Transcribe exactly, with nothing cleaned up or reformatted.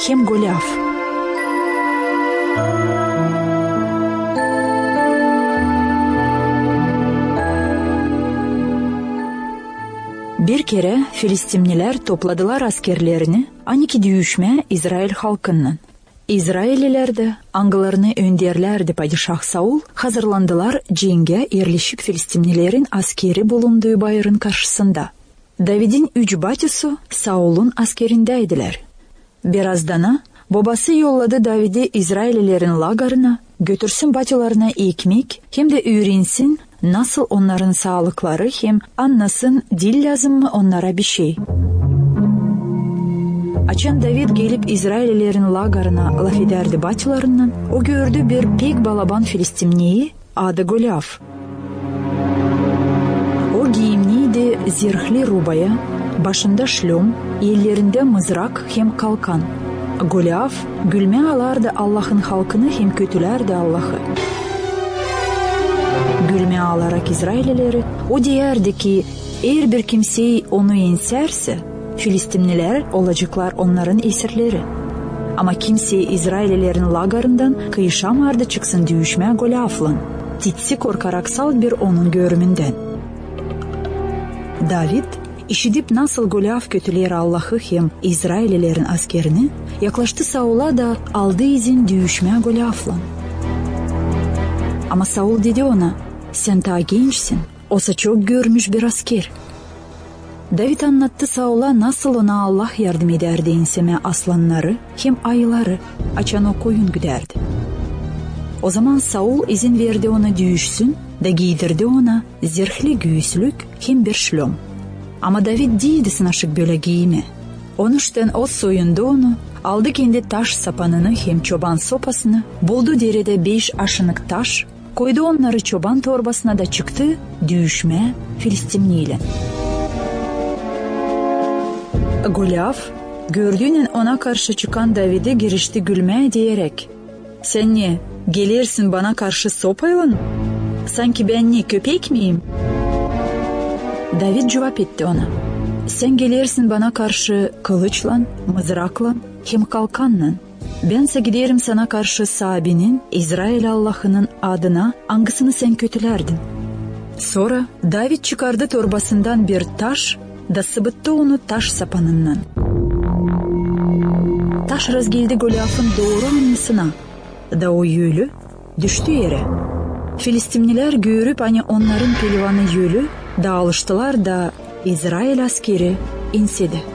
hem Голиаф. Bir kere Filistimliler topladılar askerlerini on iki düğüşme İsrail halkının. İsrailliler de angılarını önderlerdi padişah Saul hazırlandılar cenge yerleşik Filistimlilerin askeri bulunduğu bayırın karşısında. David'in üç bacısı Saul'un askerindeydiler. Birazdana babası yolladı David'i İsraillilerin lagarına, götürsün bacılarına ekmek hem de öğrensin nasıl onların sağlıkları hem anlasın dil lazım mı onlara bir şey. Açan David gelip İsraillilerin lagarına laf ederdi bacılarından. O gördü bir pek balaban Filistimliyi adı Голиаф. O giyimliydi zırhlı rubaya, başında şlom, ellerinde mızrak hem kalkan. Голиаф gülme alardı Allah'ın halkını hem kötülerdi Allah'ı. Gülme alarak İsraillileri o diyerdi ki eğer bir kimseyi onu yenserse Filistimliler olacaklar onların esirleri. Ama kimseyi İsraillilerin lagarından kıyışamardı çıksın düğüşme Голиаф'la. Titsi korkarak sal bir onun görümünden. David işidip nasıl Голиаф kötüler Allah'ı hem İsraillilerin askerini yaklaştı Saul'a da aldı izin düğüşme Голиаф'la. Ama Saul dedi ona, sen daha gençsin, olsa çok görmüş bir asker. David anlattı Saul'a nasıl ona Allah yardım ederdi inseme aslanları hem ayıları açan o koyun güderdi. O zaman Saul izin verdi ona düğüşsün da giydirdi ona zırhlı göğüslük hem bir şlom. Ama David değildi sınaşık böyle giyimi. On üçten o soyundu onu, aldı kendi taş sapanını hem çoban sopasını, buldu derede beş aşınık taş, koydu onları çoban torbasına da çıktı düğüşme Filistimliyle. Голиаф gördüğünün ona karşı çıkan David'e girişti gülmeye diyerek, sen ne, gelirsin bana karşı sopayla mı? Sanki ben ne, köpek miyim? David cevap etti ona, sen gelirsin bana karşı kılıçla, mızrakla, hem kalkanla. Bense giderim sana karşı sahibinin, İsrail Allah'ının adına hangisini sen kötülerdin? Sonra David çıkardı torbasından bir taş da sıvıttı onu taş sapanından. Taş razgeldi Голиаф'ın doğru anısına da o yülü düştü yere. Filistimliler görüp hani onların pehlivanı yülü da alıştılar da İsrail askeri insedi.